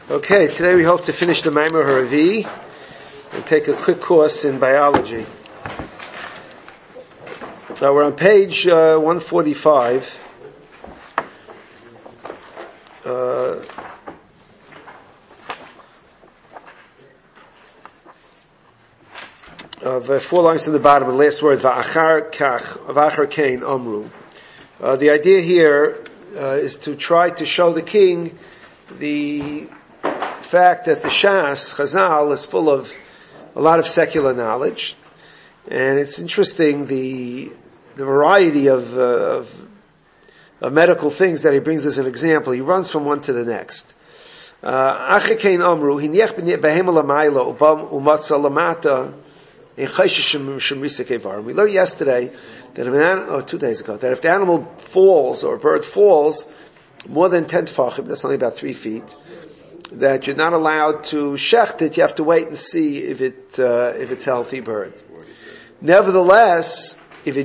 Okay, today we hope to finish the Maimar Haravi and take a quick course in biology. So we're on page 145. Of 4 lines in the bottom, the last word, va'achar kach, va'achar kain amru. The idea here is to try to show the king the fact that the Shas, Chazal, is full of a lot of secular knowledge. And it's interesting the variety of medical things that he brings as an example. He runs from one to the next. Achikein amru, hiniech b'hem l'maylo, umatza lamata, in chayshishim. We learned yesterday that if an animal, 2 days ago, that if the animal falls or a bird falls more than 10 tfachim, that's only about 3 feet, that you're not allowed to shecht it. You have to wait and see if it's a healthy bird. Nevertheless, if you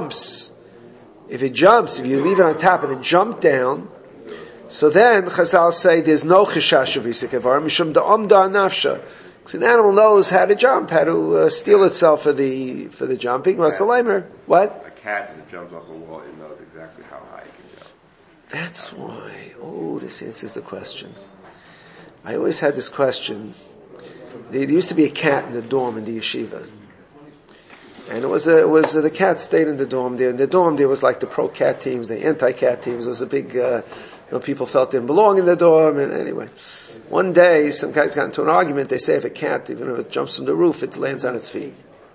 leave it on top and it jumped down, so then Chazal say there's no cheshash of Isik Evar mishum da'amda nafsha. Because an animal knows how to jump, how to steel itself for the jumping. What? A cat that jumps off a wall, it knows exactly how high it can jump. That's why. Oh, this answers the question. I always had this question. There used to be a cat in the dorm in the yeshiva. And it was the cat stayed in the dorm there. In the dorm there was like the pro-cat teams, the anti-cat teams. It was a big, people felt they didn't belong in the dorm. And anyway, one day some guys got into an argument. They say if a cat, even if it jumps from the roof, it lands on its feet.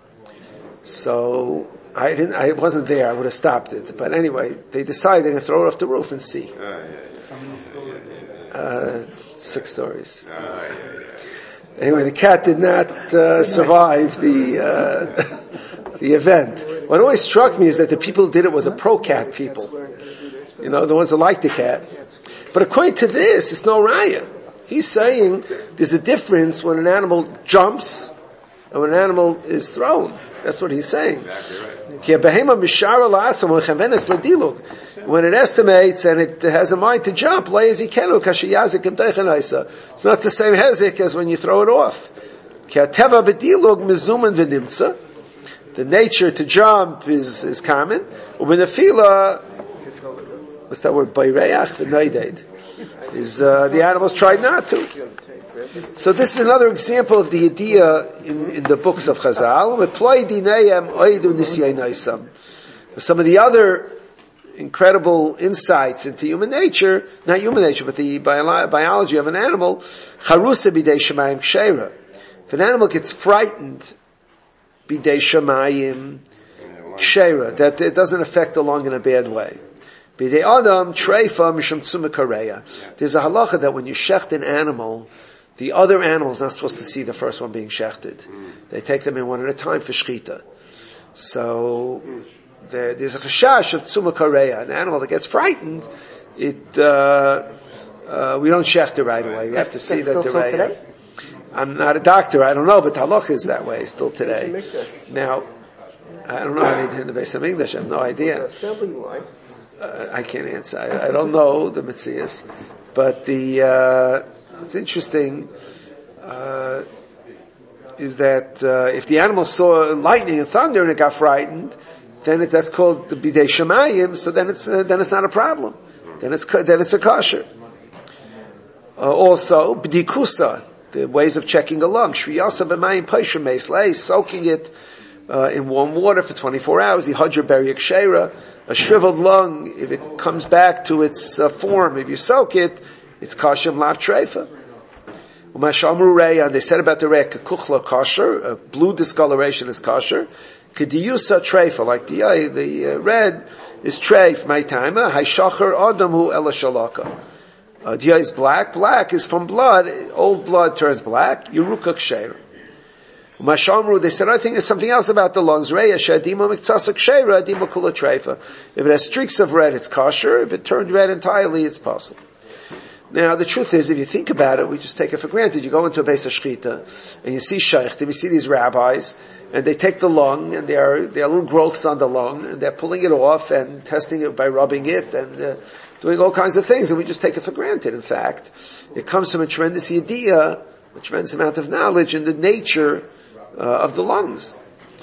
So I wasn't there. I would have stopped it. But anyway, they decided they're going to throw it off the roof and see. 6 stories. Anyway, the cat did not survive the event. What always struck me is that the people who did it were the pro-cat people. You know, the ones that like the cat. But according to this, it's no raya. He's saying there's a difference when an animal jumps and when an animal is thrown. That's what he's saying. When it estimates and it has a mind to jump, it's not the same hezik as when you throw it off. The nature to jump is common. What's that word? The animals tried not to. So this is another example of the idea in the books of Chazal. Some of the other incredible insights into human nature, not human nature, but the biology of an animal. If an animal gets frightened, bidei shamayim kshera, that it doesn't affect the lung in a bad way. Bidei adam treifa mishum tzumikareya. There's a halacha that when you shecht an animal, the other animal is not supposed to see the first one being shechted. They take them in one at a time for shchita. So there's a chashash of tzuma kareya. An animal that gets frightened, we don't shecht it right away. We have to see that the right. I'm not a doctor, I don't know, but halach is that way still today. Now, I don't know how they did in the Beis HaMikdash. I have no idea. I can't answer. I don't know the Metzias, but it's interesting. Is that if the animal saw lightning and thunder and it got frightened, then that's called the bidei shamayim. So then it's not a problem. Then it's a kosher. Also b'dikusa, the ways of checking a lung. Shriyasa b'mayim paisher meslei, soaking it in warm water for 24 hours. Yihadra beriak sheira, a shriveled lung, if it comes back to its form, if you soak it, it's kosher lav treifa. And they said about the rek, kuchla kosher, a blue discoloration is kosher. Kediyusa treifa, like the red is treif, my time. Haishachar adamu ela shalaka. Diya is black. Black is from blood. Old blood turns black. Yeruka ksheira. Mashamru, they said, I think there's something else about the lungs. Reya shadima miktsasa ksheira, adima kula treifa. If it has streaks of red, it's kosher. If it turned red entirely, it's possible. Now, the truth is, if you think about it, we just take it for granted. You go into a Beis HaShchita, and you see sheichtim, you see these rabbis, and they take the lung, and there are little growths on the lung, and they're pulling it off, and testing it by rubbing it, and doing all kinds of things, and we just take it for granted. In fact, it comes from a tremendous idea, a tremendous amount of knowledge in the nature of the lungs.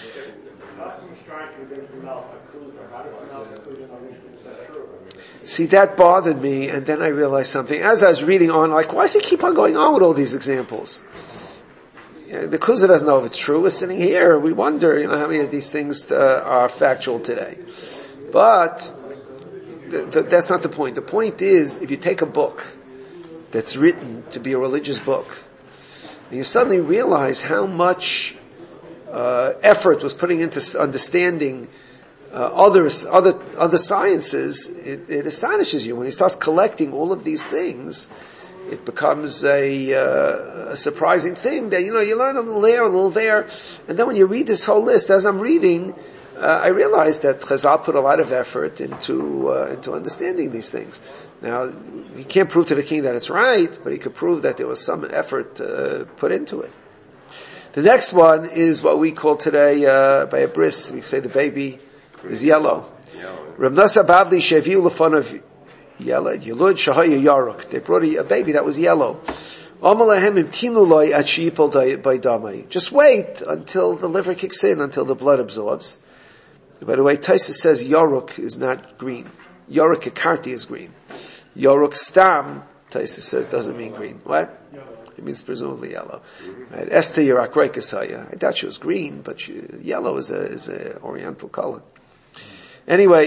See, that bothered me, and then I realized something. As I was reading on, like, why does he keep on going on with all these examples? The Kuzah doesn't know if it's true. We're sitting here, we wonder, how many of these things are factual today. But that's not the point. The point is, if you take a book that's written to be a religious book, and you suddenly realize how much effort was putting into understanding other sciences, it astonishes you. When he starts collecting all of these things, it becomes a surprising thing that, you learn a little there, a little there, and then when you read this whole list, as I'm reading, I realized that Chazal put a lot of effort into understanding these things. Now, he can't prove to the king that it's right, but he could prove that there was some effort put into it. The next one is what we call today, by a bris, we say the baby is yellow. Reb Nasa Bavli sheviu lefonav yellow yelud shahaya yaruk. They brought a baby that was yellow. Amalahem imtinu loy at sheipol by damai. Just wait until the liver kicks in, until the blood absorbs. By the way, Taisa says yaruk is not green. Yaruk ekarti is green. Yaruk stam, Taisa says, doesn't mean green. What? It means presumably yellow. Right? Esther Yarak Reikasaya. I thought she was green, but yellow is a oriental color. Anyway,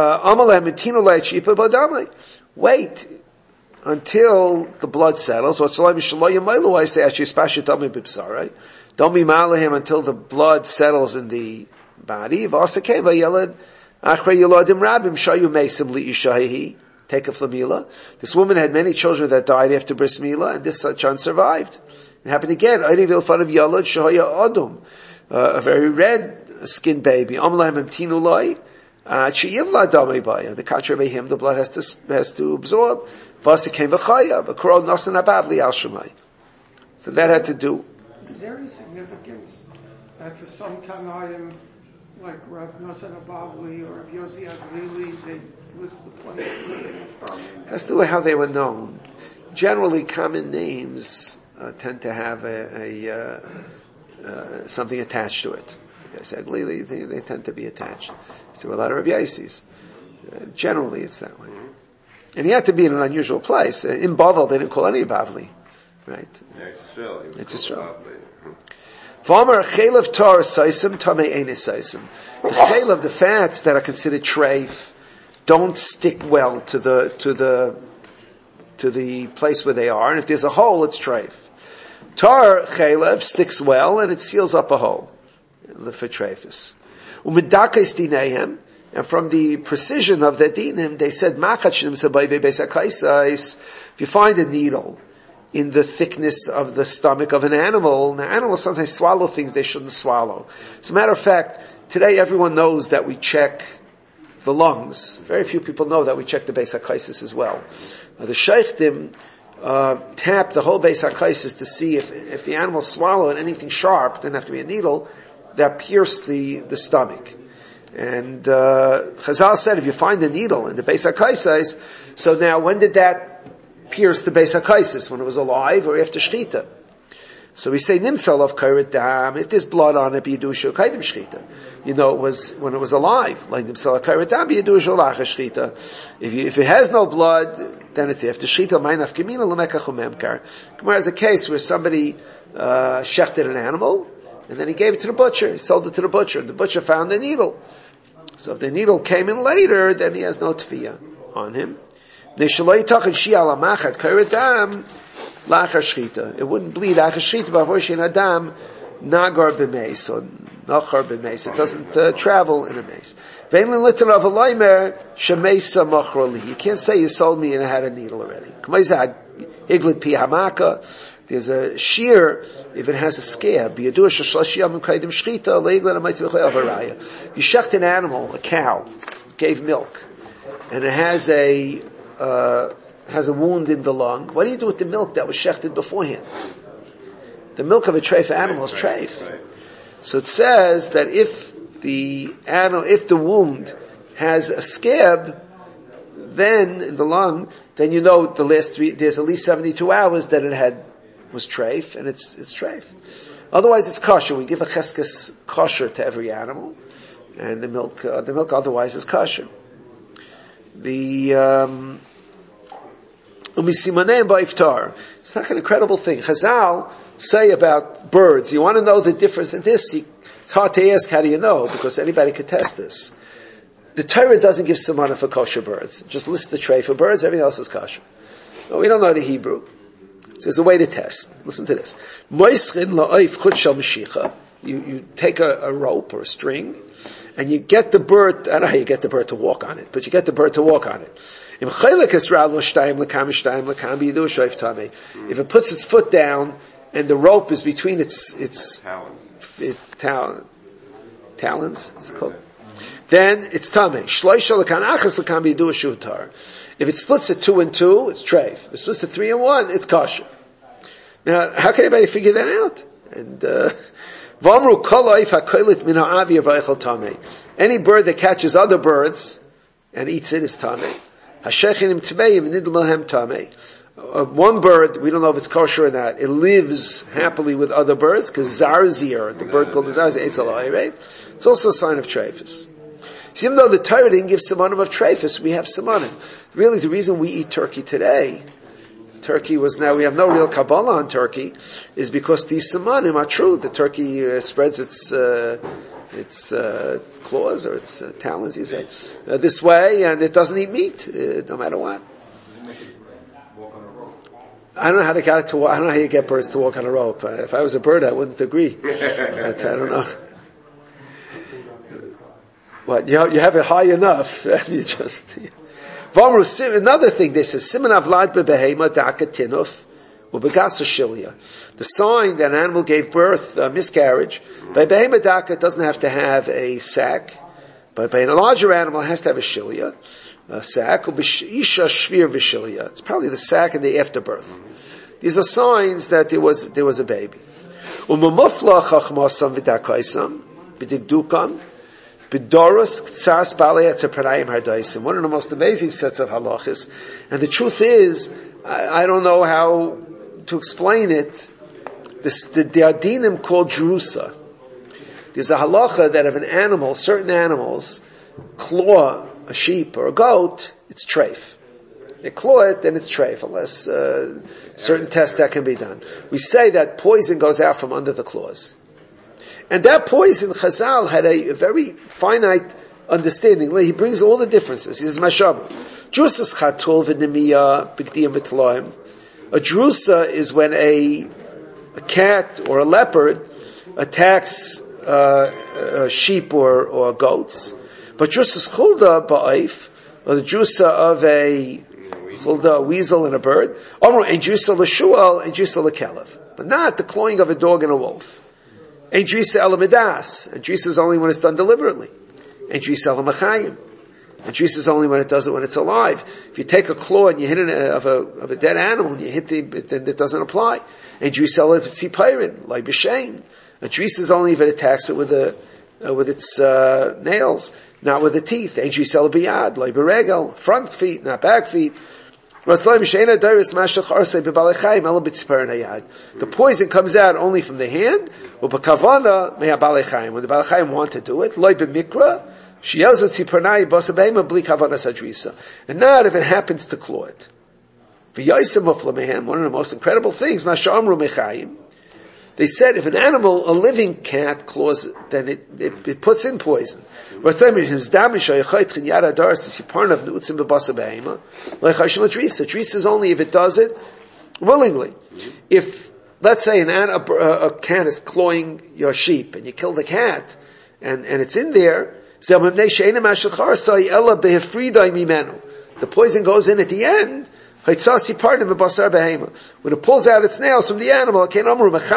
wait until the blood settles. Don't be malahim until the blood settles in the body. Take a flamila. This woman had many children that died after bris milah, and this child survived. It happened again. A very red-skinned baby. The contrary him, the blood has to absorb. So that had to do. Is there any significance that for some Tanaim, like Rav Nosson Abavli or Rav Yossi Aglili, they list the place living from? That's the way how they were known. Generally, common names tend to have something attached to it. Aglili, they tend to be attached. So there were a lot of Rav Yossis. Generally, it's that way. And he had to be in an unusual place. In Bavel, they didn't call any Bavli. Right? It's Israel. Farmer chaylev tar saisim tamei ein saisim. The chaylev, the fats that are considered treif, don't stick well to the place where they are, and if there's a hole, it's treif. Tar chaylev sticks well, and it seals up a hole. For treifus. Umedakais dinehem, and from the precision of the dinim, they said machachnim sabayve besakaisais. If you find a needle in the thickness of the stomach of an animal, now animals sometimes swallow things they shouldn't swallow. As a matter of fact, today everyone knows that we check the lungs. Very few people know that we check the Beis HaKaisis as well. The Sheikhtim tap the whole Beis HaKaisis to see if the animal swallowed anything sharp, didn't have to be a needle, that pierced the stomach. And Chazal said if you find a needle in the Beis HaKaisis, so now when did that pierce the Beis HaKaisis? When it was alive or after Shechita? So we say Nimsal of Kairat Dam, if there's blood on it, B'yidusha Kaidim Shechita. It was when it was alive. Like Nimsal of Kairat Dam, B'yidusha Lacha Shechita. If it has no blood, then it's after Shechita, Mainaf Gemina L'mekach Umemkar. Gemara has a case where somebody shechted an animal, and then he gave it to the butcher. He sold it to the butcher, and the butcher found the needle. So if the needle came in later, then he has no tefiyah on him. It wouldn't bleed adam nagar b'meis or nachar b'meis. It doesn't travel in a mace. You can't say you sold me and I had a needle already. There's a shear if it has a scab. You shecht an animal, a cow, gave milk, and it has a wound in the lung. What do you do with the milk that was shechted beforehand? The milk of a treif animal is treif. So it says that if the wound has a scab, then in the lung, then you know the last there's at least 72 hours that it was treif, and it's treif. Otherwise it's kosher. We give a cheskes kosher to every animal, and the milk otherwise is kosher. It's not an incredible thing. Chazal say about birds, you want to know the difference in this, it's hard to ask how do you know, because anybody could test this. The Torah doesn't give simana for kosher birds. Just list the tray for birds, everything else is kosher. No, we don't know the Hebrew. So there's a way to test. Listen to this. You take a rope or a string, and you get the bird, I don't know how you get the bird to walk on it, but you get the bird to walk on it. If it puts its foot down, and the rope is between its talons, it's called, then it's tamei. If it splits at 2 and 2, it's treif. If it splits at 3 and 1, it's kosher. Now, how can anybody figure that out? And any bird that catches other birds and eats it is tamei. One bird, we don't know if it's kosher or not, it lives happily with other birds, because zarzir, the bird called the zarzir, it's also a sign of treifus. So even though the Torah didn't give simanim of treifus, we have simanim. Really, the reason we eat turkey today, we have no real Kabbalah on turkey, is because these simanim are true. The turkey spreads its claws or its talons, you say, this way, and it doesn't eat meat, no matter what. I don't know how they got it to walk. I don't know how you get birds to walk on a rope. If I was a bird, I wouldn't agree. But I don't know. What, you have it high enough, and you just... Another thing, they say, Siman avlad bebehema daka tinuf ubegasa shilia. The sign that an animal gave birth, miscarriage, by behema daka it doesn't have to have a sac, but by a larger animal it has to have a shilia, a sac, isha shvir v'shilia. It's probably the sac and the afterbirth. These are signs that there was a baby. Umamufla chachmasam v'dakaisam b'digdukam. One of the most amazing sets of halachas, and the truth is, I don't know how to explain it. The adinim called Jerusa. There's a halacha that if an animal, certain animals, claw a sheep or a goat, it's treif. They claw it, then it's treif, unless certain tests that can be done. We say that poison goes out from under the claws. And that poison, Chazal had a very finite understanding. He brings all the differences. He says, Mashab, Drusas chatul v'nemiya b'gdiyam v'tloim. A drusa is when a cat or a leopard attacks sheep or goats. But Drusas chulda ba'if, or the drusa of a chulda, a weasel and a bird, and drusa l'shual, and drusa l'kelev. But not the clawing of a dog and a wolf. And drisa elamidas. And drisa is only when it's done deliberately. And drisa elamachayim. And drisa is only when it does it when it's alive. If you take a claw and you hit it of a dead animal and you hit then it doesn't apply. And drisa elamitzipayrin, like b'shein. And drisa is only if it attacks it with its nails, not with the teeth. And drisa elabiyad, like beregel, front feet, not back feet. The poison comes out only from the hand. When the balechayim want to do it, and not if it happens to claw it. One of the most incredible things, they said if an animal, a living cat, claws, then it puts in poison. Drisa is only if it does it willingly. If, let's say, a cat is clawing your sheep, and you kill the cat, and it's in there, the poison goes in at the end, when it pulls out its nails from the animal, it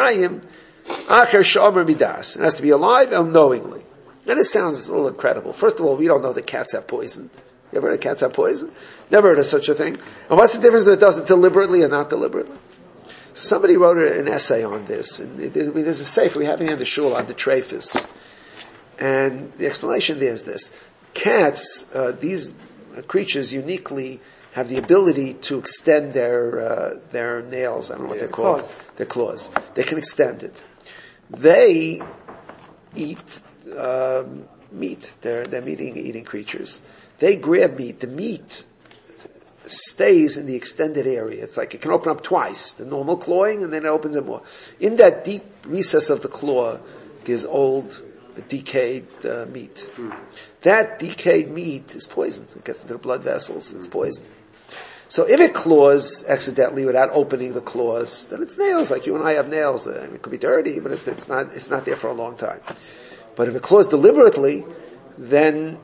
has to be alive and knowingly. And this sounds a little incredible. First of all, we don't know that cats have poison. You ever heard of cats have poison? Never heard of such a thing. And what's the difference if it does it deliberately or not deliberately? Somebody wrote an essay on this. And there's a sefer we have here in the shul on the treifus. And the explanation there is this. Cats, these creatures uniquely have the ability to extend their nails. I don't know what they're called. Their claws. They can extend it. They eat meat. They're eating creatures. They grab meat. The meat stays in the extended area. It's like it can open up twice. The normal clawing, and then it opens it more. In that deep recess of the claw, there's old, decayed meat. That decayed meat is poisoned. It gets into the blood vessels. It's poison. So if it claws accidentally without opening the claws, then it's nails. Like you and I have nails. It could be dirty, but it's not there for a long time. But if it claws deliberately, then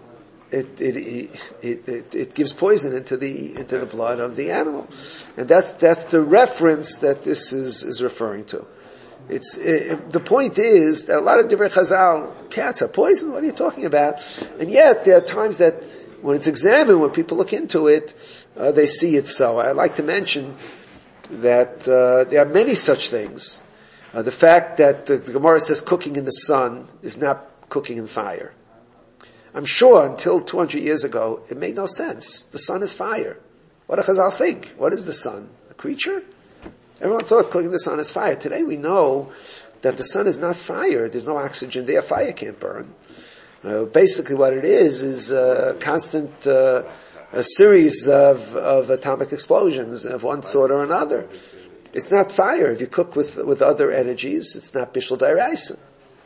it gives poison into the blood of the animal, and that's the reference that this is referring to. The point is that a lot of Divrei Chazal, cats are poison. What are you talking about? And yet there are times that when it's examined, when people look into it, they see it so. I like to mention that there are many such things. The fact that the Gemara says cooking in the sun is not cooking in fire. I'm sure until 200 years ago, it made no sense. The sun is fire. What do Chazal think? What is the sun? A creature? Everyone thought cooking the sun is fire. Today we know that the sun is not fire. There's no oxygen there. Fire can't burn. Basically what it is a constant, a series of atomic explosions of one sort or another. It's not fire. If you cook with other energies, it's not bishul d'oraisa.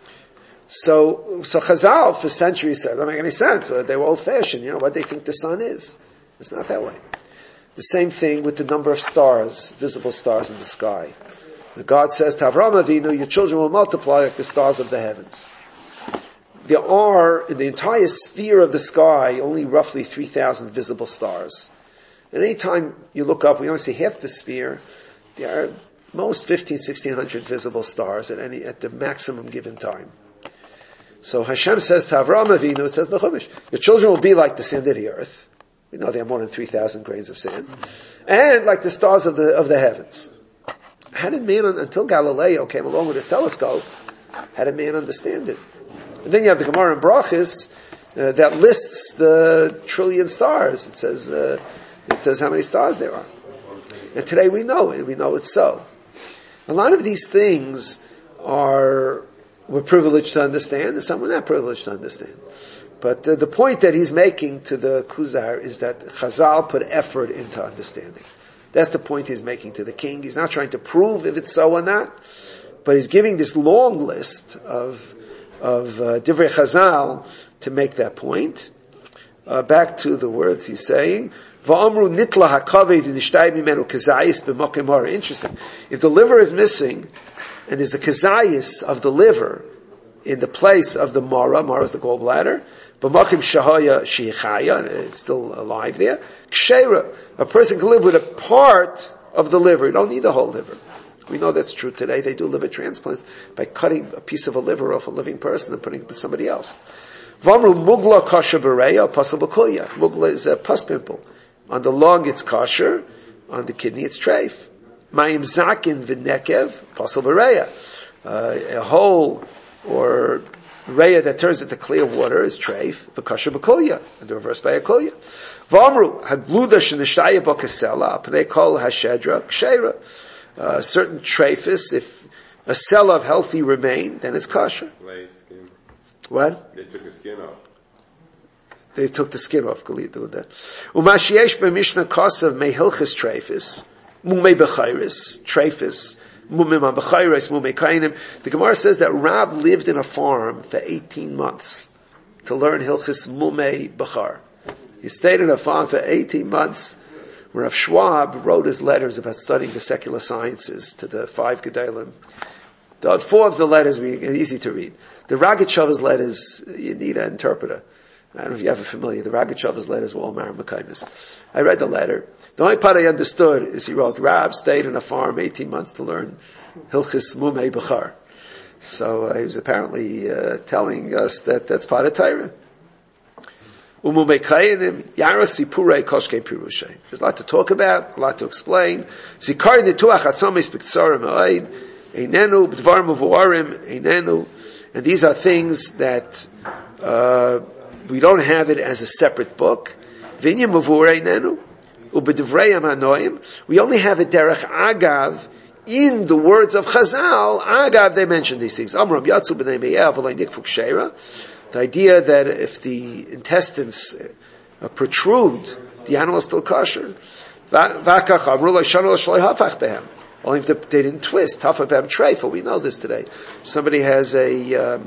So Chazal for centuries said, it doesn't make any sense. They were old-fashioned. What they think the sun is. It's not that way. The same thing with the number of stars, visible stars in the sky. God says to Avraham Avinu, your children will multiply like the stars of the heavens. There are, in the entire sphere of the sky, only roughly 3,000 visible stars. And any time you look up, we only see half the sphere. There are most 1,600 visible stars at the maximum given time. So Hashem says to Avraham Avinu, it says in the Chumash, your children will be like the sand of the earth. We know they have more than 3,000 grains of sand. And like the stars of the heavens. How did man, until Galileo came along with his telescope, how did man understand it? And then you have the Gemara in Brachos that lists the trillion stars. It says how many stars there are. And today we know it. We know it's so. A lot of these things we're privileged to understand, and some we're not privileged to understand. But the point that he's making to the Kuzar is that Chazal put effort into understanding. That's the point he's making to the king. He's not trying to prove if it's so or not, but he's giving this long list of Divrei Chazal to make that point. Back to the words he's saying. Va'amru nitla hakaved nishtay mimenu kazayis b'mokem hara. Interesting. If the liver is missing, and there's a kazayis of the liver in the place of the mara is the gallbladder, b'mokem shahaya sheichaya, it's still alive there. Kshera, a person can live with a part of the liver. You don't need the whole liver. We know that's true today. They do liver transplants by cutting a piece of a liver off a living person and putting it with somebody else. V'amru mugla kasher b'reya pasal b'kulya. Mugla is a pus pimple. On the lung it's kosher, on the kidney it's treif. Mayim zakin v'nekev pasal b'reya. A hole or reya that turns into clear water is treif, v'kosher b'kulya, and the reverse by a kulya. V'amru hagluda shenishaya b'kasela they call hashedra kshera. Certain treifus, if a cell of healthy remain, then it's kosher. What? They took the skin off. They took the skin off. Umashiesh b'mishnah kosav mehilchis treifus, mumei b'chayris, treifus, mumei b'chayris, mumei kainim. The Gemara says that Rav lived in a farm for 18 months to learn hilchis mumei b'char. He stayed in a farm for 18 months. Rav Schwab wrote his letters about studying the secular sciences to the 5 Gedalim. 4 of the letters are easy to read. The Rogatchover's letters, you need an interpreter. I don't know if you ever familiar. The Rogatchover's letters were all Maramakamis. I read the letter. The only part I understood is he wrote, Rav stayed in a farm 18 months to learn Hilchis Mumei B'char. So he was apparently telling us that that's part of Torah. There's a lot to talk about, a lot to explain. And these are things that we don't have it as a separate book. V'inyan mavurei nenu, u'b'divrei hanoim. We only have a derech agav in the words of Chazal. Agav, they mention these things. Amram yatzu b'nei me'ev v'lei nikfu k'sheira. The idea that if the intestines protrude, the animal is still kosher. V'akach amru lo shanu shloi hafach behem. Only if they didn't twist. Hafach behem treifa. We know this today. Somebody has a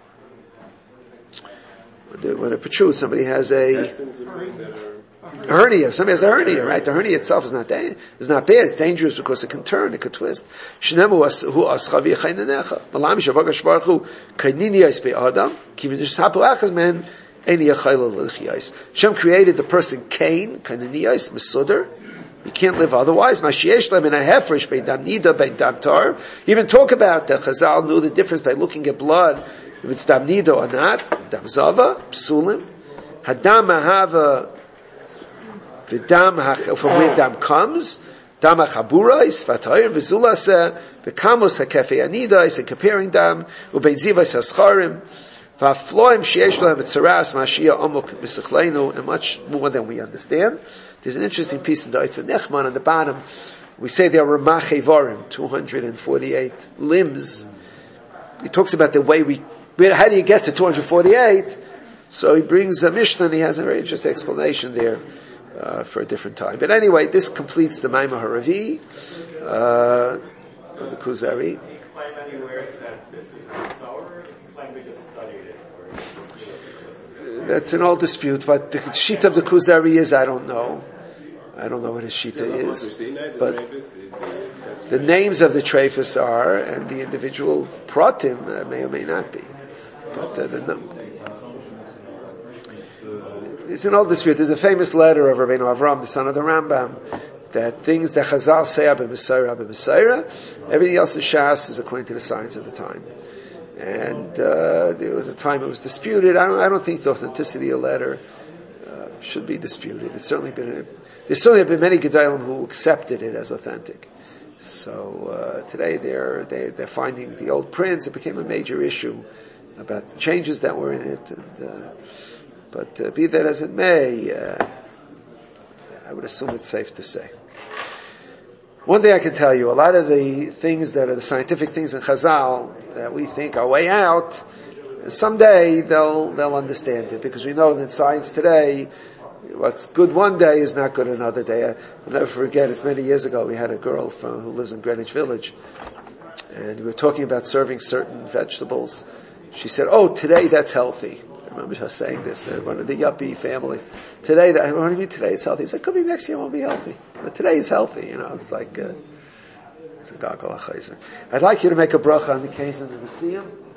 when it protrudes, somebody has a hernia. Somebody has a hernia, right? The hernia itself is not bad. It's dangerous because it can turn, it could twist. Shnemu hu aschavi chaynenecha. Malam shavagash baruch hu kainini yis be adam kivin shapu achas men eni yachayla l'chiyais. Hashem created the person Cain, kainini yis mesuder. You can't live otherwise. Mashiesh lem in a hefresh bein dam nida bein dam tar. Even talk about that Chazal knew the difference by looking at blood. If it's dam nida or not, dam zava, psulim, hadam ahava, v'dam from where dam comes, dam achabura is fatayir v'zulase, v'kamos hakefe anida is comparing dam, ubein zivas hascharim, v'afloim sheyesh lohem etzaras mashia omuk b'sichlenu, and much more than we understand. There's an interesting piece in the Eitz Nechman on the bottom. We say there are Ramache Vorim, 248 limbs. He talks about the way how do you get to 248? So he brings a Mishnah and he has a very interesting explanation there, for a different time. But anyway, this completes the Maimah Haravi, the Kuzari. Do you claim anywhere that this is a Torah, or do you claim we just studied it? That's an old dispute, but the sheet of the Kuzari is, I don't know what his shita is, but the names of the treifus are, and the individual pratim may or may not be. But it's an old dispute. There's a famous letter of Rabbeinu Avram, the son of the Rambam, that things that Chazal say Abba Messiah, everything else is Shas is according to the science of the time. And there was a time it was disputed. I don't think the authenticity of the letter should be disputed. There's certainly been many Gedalim who accepted it as authentic. So today they're finding the old prints. It became a major issue about the changes that were in it. But be that as it may, I would assume it's safe to say. One thing I can tell you, a lot of the things that are the scientific things in Chazal that we think are way out, someday they'll understand it, because we know that science today, what's good one day is not good another day. I'll never forget, it's many years ago, we had a girl who lives in Greenwich Village, and we were talking about serving certain vegetables. She said, today that's healthy. I remember her saying this, one of the yuppie families. Today, what do you mean today it's healthy? He said, could be next year won't be healthy. But today it's healthy, it's like, it's a gagol achayzer. I'd like you to make a bracha on the occasions of the Siyam.